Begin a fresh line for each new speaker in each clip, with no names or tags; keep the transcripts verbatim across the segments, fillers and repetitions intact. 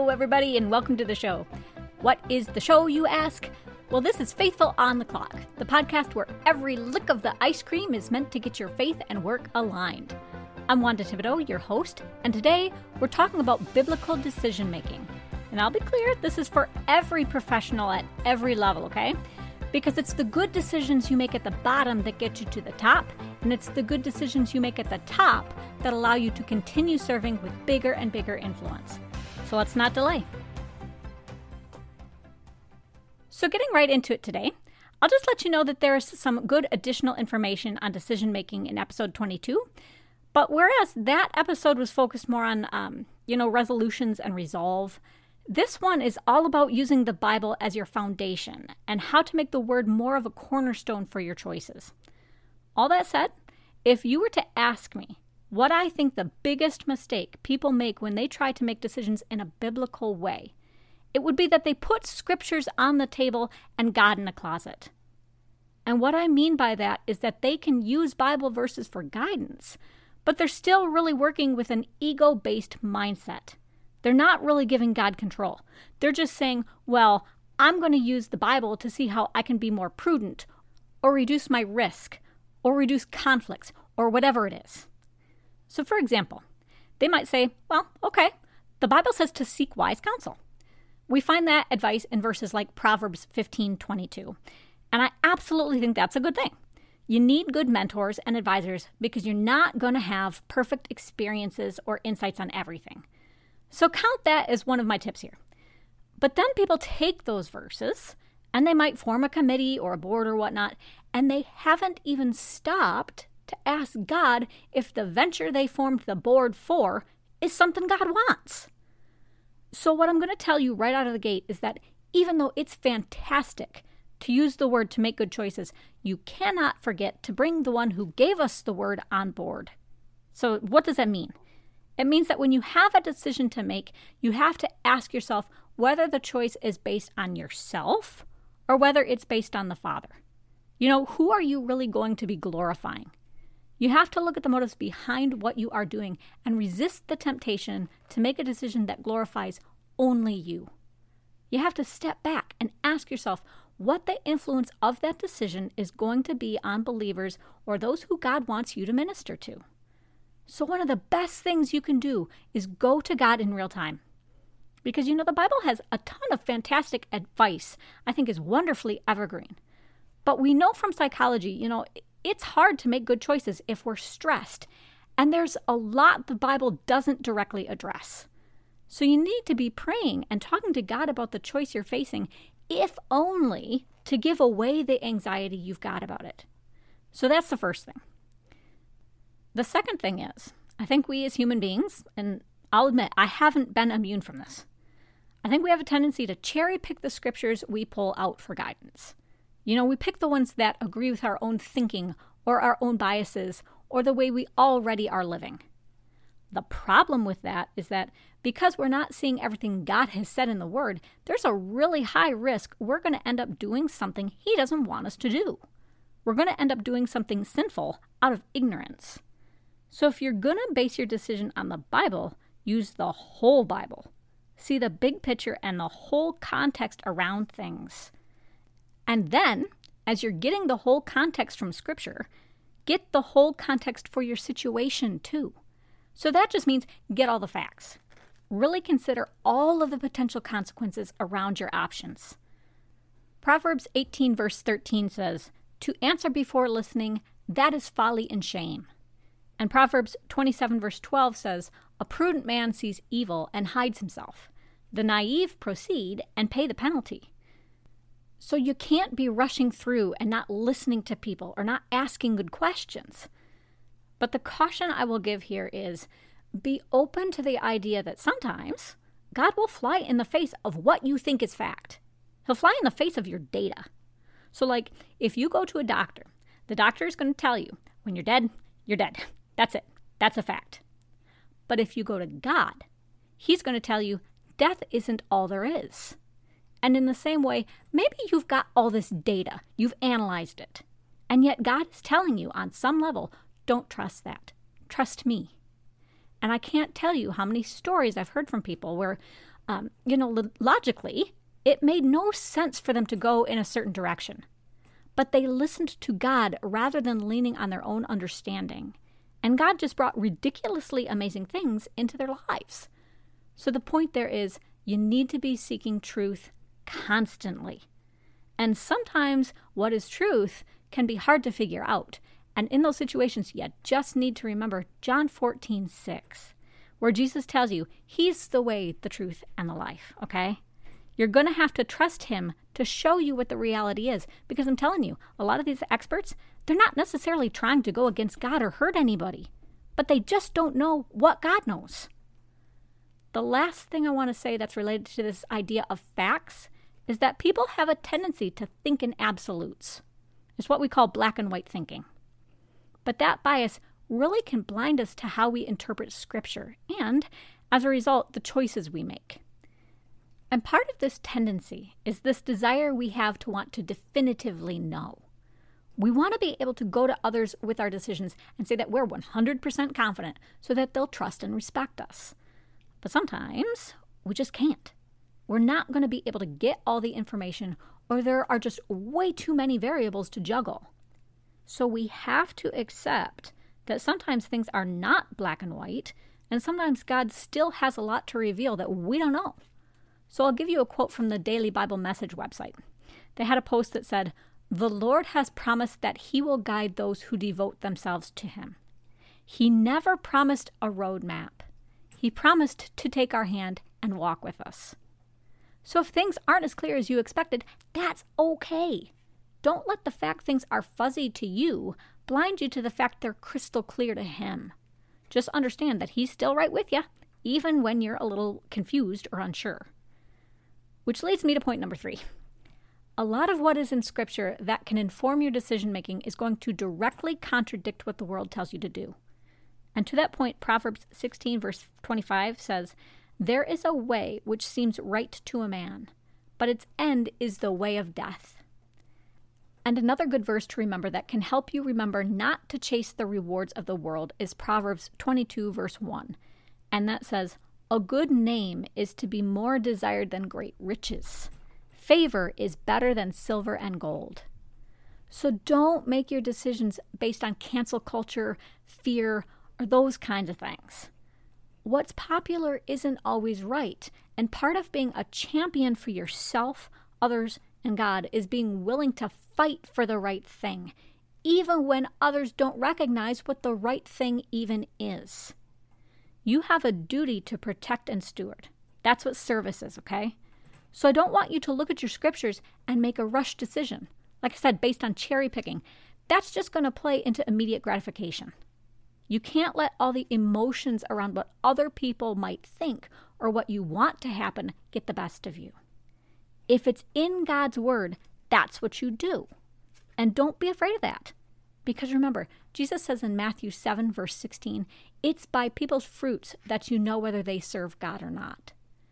Hello, everybody, and welcome to the show. What is the show, you ask? Well, this is Faithful on the Clock, the podcast where every lick of the ice cream is meant to get your faith and work aligned. I'm Wanda Thibodeau, your host, and today we're talking about biblical decision-making. And I'll be clear, this is for every professional at every level, okay? Because it's the good decisions you make at the bottom that get you to the top, and it's the good decisions you make at the top that allow you to continue serving with bigger and bigger influence. So let's not delay. So getting right into it today, I'll just let you know that there's some good additional information on decision making in episode twenty-two. But whereas that episode was focused more on, um, you know, resolutions and resolve, this one is all about using the Bible as your foundation and how to make the Word more of a cornerstone for your choices. All that said, if you were to ask me what I think the biggest mistake people make when they try to make decisions in a biblical way, it would be that they put scriptures on the table and God in a closet. And what I mean by that is that they can use Bible verses for guidance, but they're still really working with an ego-based mindset. They're not really giving God control. They're just saying, well, I'm going to use the Bible to see how I can be more prudent, or reduce my risk, or reduce conflicts, or whatever it is. So for example, they might say, well, okay, the Bible says to seek wise counsel. We find that advice in verses like Proverbs fifteen twenty-two, and I absolutely think that's a good thing. You need good mentors and advisors because you're not going to have perfect experiences or insights on everything. So count that as one of my tips here. But then people take those verses, and they might form a committee or a board or whatnot, and they haven't even stopped to ask God if the venture they formed the board for is something God wants. So what I'm going to tell you right out of the gate is that even though it's fantastic to use the Word to make good choices, you cannot forget to bring the one who gave us the Word on board. So what does that mean? It means that when you have a decision to make, you have to ask yourself whether the choice is based on yourself or whether it's based on the Father. You know, who are you really going to be glorifying? You have to look at the motives behind what you are doing and resist the temptation to make a decision that glorifies only you. You have to step back and ask yourself what the influence of that decision is going to be on believers or those who God wants you to minister to. So one of the best things you can do is go to God in real time. Because, you know, the Bible has a ton of fantastic advice I think is wonderfully evergreen. But we know from psychology, you know, it's hard to make good choices if we're stressed. And there's a lot the Bible doesn't directly address. So you need to be praying and talking to God about the choice you're facing, if only to give away the anxiety you've got about it. So that's the first thing. The second thing is, I think we as human beings, and I'll admit I haven't been immune from this, I think we have a tendency to cherry pick the scriptures we pull out for guidance. You know, we pick the ones that agree with our own thinking or our own biases or the way we already are living. The problem with that is that because we're not seeing everything God has said in the Word, there's a really high risk we're going to end up doing something He doesn't want us to do. We're going to end up doing something sinful out of ignorance. So if you're going to base your decision on the Bible, use the whole Bible. See the big picture and the whole context around things. And then, as you're getting the whole context from Scripture, get the whole context for your situation too. So that just means get all the facts. Really consider all of the potential consequences around your options. Proverbs eighteen verse thirteen says, "To answer before listening, that is folly and shame." And Proverbs twenty-seven verse twelve says, "A prudent man sees evil and hides himself. The naive proceed and pay the penalty." So you can't be rushing through and not listening to people or not asking good questions. But the caution I will give here is be open to the idea that sometimes God will fly in the face of what you think is fact. He'll fly in the face of your data. So like if you go to a doctor, the doctor is going to tell you when you're dead, you're dead. That's it. That's a fact. But if you go to God, He's going to tell you death isn't all there is. And in the same way, maybe you've got all this data, you've analyzed it, and yet God is telling you on some level, don't trust that. Trust me. And I can't tell you how many stories I've heard from people where Um, you know, lo- logically, it made no sense for them to go in a certain direction. But they listened to God rather than leaning on their own understanding. And God just brought ridiculously amazing things into their lives. So the point there is, you need to be seeking truth constantly. And sometimes what is truth can be hard to figure out. And in those situations, you just need to remember John fourteen six, where Jesus tells you he's the way, the truth, and the life, okay? You're going to have to trust him to show you what the reality is. Because I'm telling you, a lot of these experts, they're not necessarily trying to go against God or hurt anybody, but they just don't know what God knows. The last thing I want to say that's related to this idea of facts is that people have a tendency to think in absolutes. It's what we call black and white thinking. But that bias really can blind us to how we interpret Scripture and, as a result, the choices we make. And part of this tendency is this desire we have to want to definitively know. We want to be able to go to others with our decisions and say that we're one hundred percent confident so that they'll trust and respect us. But sometimes we just can't. We're not going to be able to get all the information, or there are just way too many variables to juggle. So we have to accept that sometimes things are not black and white, and sometimes God still has a lot to reveal that we don't know. So I'll give you a quote from the Daily Bible Message website. They had a post that said, "The Lord has promised that he will guide those who devote themselves to him. He never promised a roadmap. He promised to take our hand and walk with us." So if things aren't as clear as you expected, that's okay. Don't let the fact things are fuzzy to you blind you to the fact they're crystal clear to him. Just understand that he's still right with you, even when you're a little confused or unsure. Which leads me to point number three. A lot of what is in Scripture that can inform your decision-making is going to directly contradict what the world tells you to do. And to that point, Proverbs sixteen, verse twenty-five says, "There is a way which seems right to a man, but its end is the way of death." And another good verse to remember that can help you remember not to chase the rewards of the world is Proverbs twenty-two, verse one. And that says, "A good name is to be more desired than great riches. Favor is better than silver and gold." So don't make your decisions based on cancel culture, fear, or those kinds of things. What's popular isn't always right, and part of being a champion for yourself, others, and God is being willing to fight for the right thing, even when others don't recognize what the right thing even is. You have a duty to protect and steward. That's what service is, okay? So I don't want you to look at your scriptures and make a rush decision. Like I said, based on cherry picking. That's just going to play into immediate gratification. You can't let all the emotions around what other people might think or what you want to happen get the best of you. If it's in God's word, that's what you do. And don't be afraid of that. Because remember, Jesus says in Matthew seven, verse sixteen, "It's by people's fruits that you know whether they serve God or not."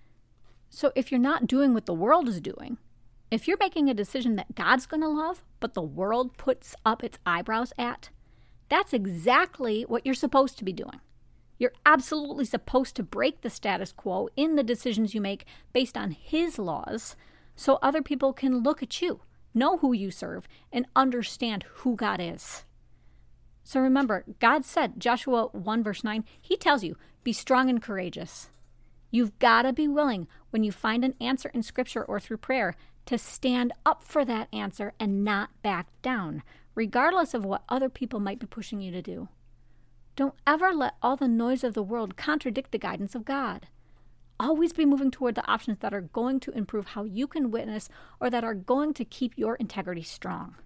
So if you're not doing what the world is doing, if you're making a decision that God's going to love, but the world puts up its eyebrows at, that's exactly what you're supposed to be doing. You're absolutely supposed to break the status quo in the decisions you make based on His laws so other people can look at you, know who you serve, and understand who God is. So remember, God said, Joshua one, verse nine, He tells you, be strong and courageous. You've got to be willing, when you find an answer in Scripture or through prayer, to stand up for that answer and not back down, regardless of what other people might be pushing you to do. Don't ever let all the noise of the world contradict the guidance of God. Always be moving toward the options that are going to improve how you can witness or that are going to keep your integrity strong.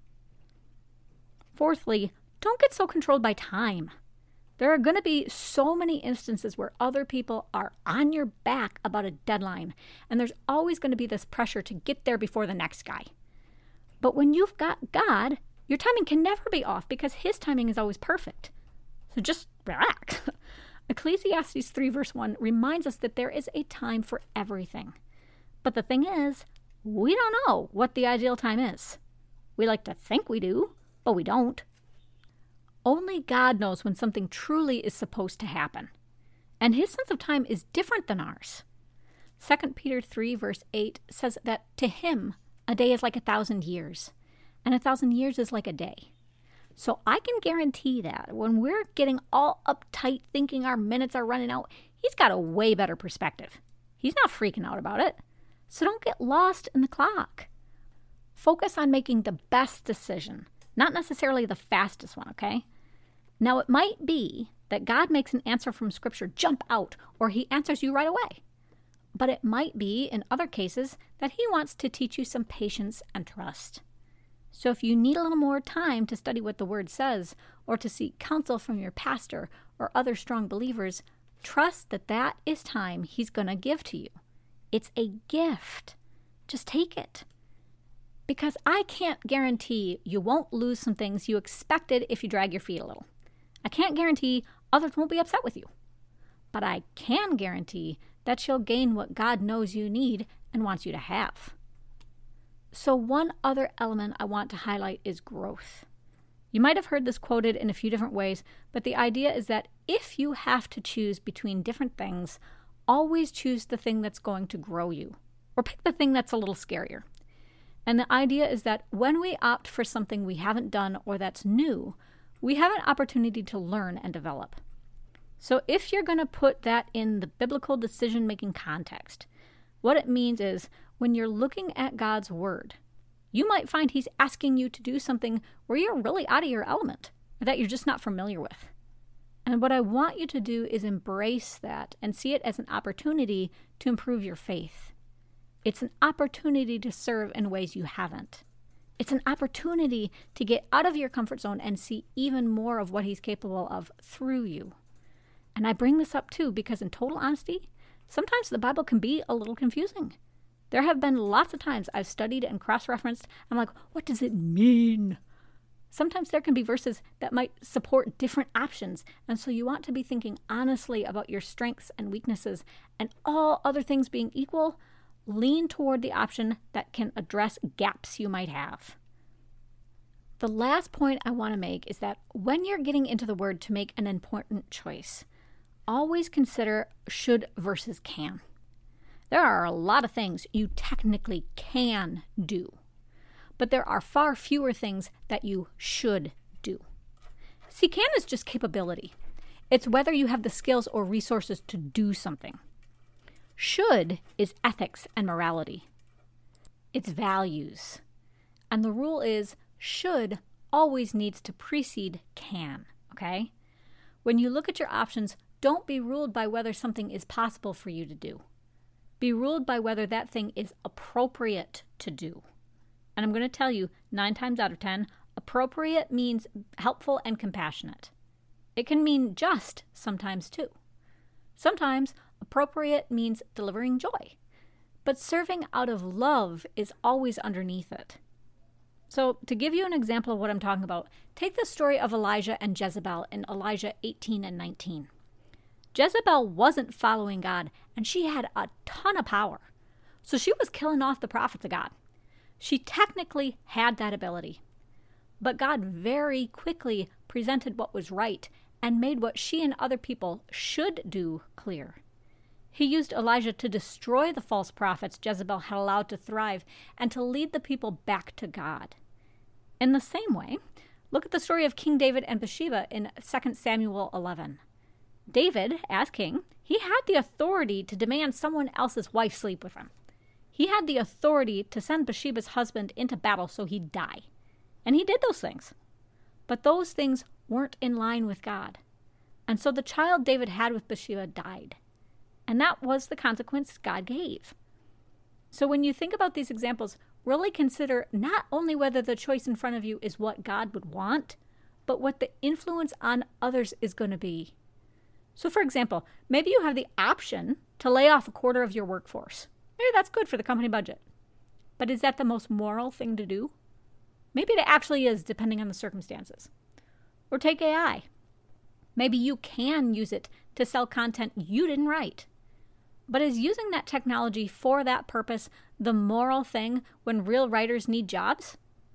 Fourthly, don't get so controlled by time. There are going to be so many instances where other people are on your back about a deadline, and there's always going to be this pressure to get there before the next guy. But when you've got God, your timing can never be off because His timing is always perfect. So just relax. Ecclesiastes three verse one reminds us that there is a time for everything. But the thing is, we don't know what the ideal time is. We like to think we do, but we don't. Only God knows when something truly is supposed to happen. And His sense of time is different than ours. Second Peter three verse eight says that to him, a day is like a thousand years, and a thousand years is like a day. So I can guarantee that when we're getting all uptight thinking our minutes are running out, he's got a way better perspective. He's not freaking out about it. So don't get lost in the clock. Focus on making the best decision, not necessarily the fastest one, okay? Now, it might be that God makes an answer from Scripture jump out, or he answers you right away. But it might be, in other cases, that he wants to teach you some patience and trust. So if you need a little more time to study what the Word says, or to seek counsel from your pastor or other strong believers, trust that that is time he's going to give to you. It's a gift. Just take it. Because I can't guarantee you won't lose some things you expected if you drag your feet a little. I can't guarantee others won't be upset with you. But I can guarantee that you'll gain what God knows you need and wants you to have. So one other element I want to highlight is growth. You might have heard this quoted in a few different ways, but the idea is that if you have to choose between different things, always choose the thing that's going to grow you, or pick the thing that's a little scarier. And the idea is that when we opt for something we haven't done or that's new, we have an opportunity to learn and develop. So if you're going to put that in the biblical decision-making context, what it means is when you're looking at God's Word, you might find he's asking you to do something where you're really out of your element, or that you're just not familiar with. And what I want you to do is embrace that and see it as an opportunity to improve your faith. It's an opportunity to serve in ways you haven't. It's an opportunity to get out of your comfort zone and see even more of what he's capable of through you. And I bring this up too because in total honesty, sometimes the Bible can be a little confusing. There have been lots of times I've studied and cross-referenced. I'm like, what does it mean? Sometimes there can be verses that might support different options. And so you want to be thinking honestly about your strengths and weaknesses, and all other things being equal, lean toward the option that can address gaps you might have. The last point I want to make is that when you're getting into the Word to make an important choice, always consider should versus can. There are a lot of things you technically can do, but there are far fewer things that you should do. See, can is just capability. It's whether you have the skills or resources to do something. Should is ethics and morality. It's values. And the rule is should always needs to precede can, okay? When you look at your options, don't be ruled by whether something is possible for you to do. Be ruled by whether that thing is appropriate to do. And I'm going to tell you, nine times out of ten, appropriate means helpful and compassionate. It can mean just sometimes too. Sometimes appropriate means delivering joy. But serving out of love is always underneath it. So to give you an example of what I'm talking about, take the story of Elijah and Jezebel in Elijah eighteen and nineteen. Jezebel wasn't following God, and she had a ton of power. So she was killing off the prophets of God. She technically had that ability. But God very quickly presented what was right and made what she and other people should do clear. He used Elijah to destroy the false prophets Jezebel had allowed to thrive and to lead the people back to God. In the same way, look at the story of King David and Bathsheba in Second Samuel eleven. David, as king, he had the authority to demand someone else's wife sleep with him. He had the authority to send Bathsheba's husband into battle so he'd die. And he did those things. But those things weren't in line with God. And so the child David had with Bathsheba died. And that was the consequence God gave. So when you think about these examples, really consider not only whether the choice in front of you is what God would want, but what the influence on others is going to be. So for example, maybe you have the option to lay off a quarter of your workforce. Maybe that's good for the company budget. But is that the most moral thing to do? Maybe it actually is, depending on the circumstances. Or take A I. Maybe you can use it to sell content you didn't write. But is using that technology for that purpose the moral thing when real writers need jobs?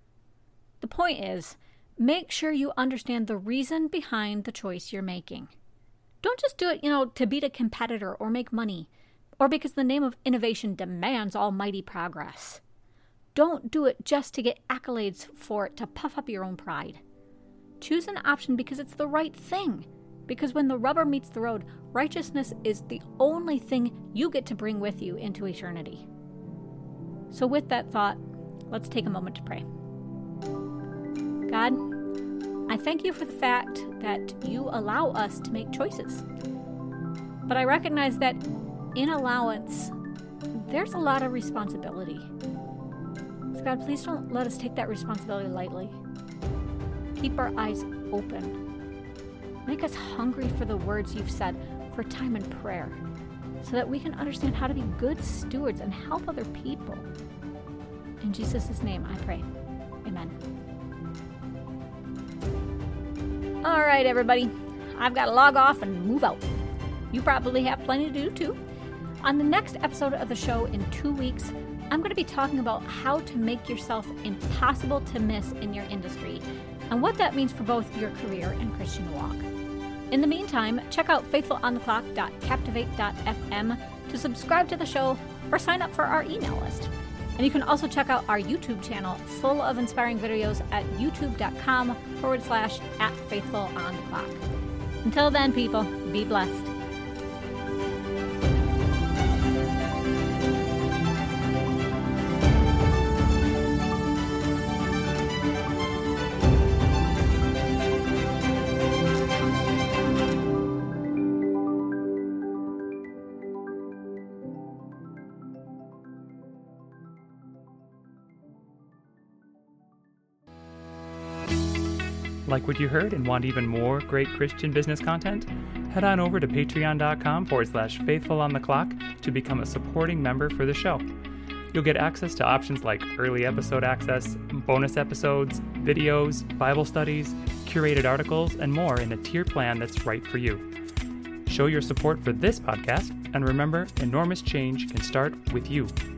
The point is, make sure you understand the reason behind the choice you're making. Don't just do it, you know, to beat a competitor or make money. or because the name of innovation demands almighty progress. Don't do it just to get accolades for it to puff up your own pride. Choose an option because it's the right thing. Because when the rubber meets the road, righteousness is the only thing you get to bring with you into eternity. So with that thought, let's take a moment to pray. God, I thank you for the fact that you allow us to make choices. But I recognize that in allowance, there's a lot of responsibility. So God, please don't let us take that responsibility lightly. Keep our eyes open. Make us hungry for the words you've said, for time in prayer, so that we can understand how to be good stewards and help other people. In Jesus' name I pray. Amen. All right, everybody. I've got to log off and move out. You probably have plenty to do, too. On the next episode of the show in two weeks, I'm going to be talking about how to make yourself impossible to miss in your industry and what that means for both your career and Christian walk. In the meantime, check out faithful on the clock dot captivate dot f m to subscribe to the show or sign up for our email list. And you can also check out our YouTube channel full of inspiring videos at youtube.com forward slash at faithful on the clock. Until then, people, be blessed.
Like what you heard and want even more great Christian business content? Head on over to patreon.com forward slash faithful on the clock to become a supporting member for the show. You'll get access to options like early episode access, bonus episodes, videos, Bible studies, curated articles, and more in a tier plan that's right for you. Show your support for this podcast, and remember, enormous change can start with you.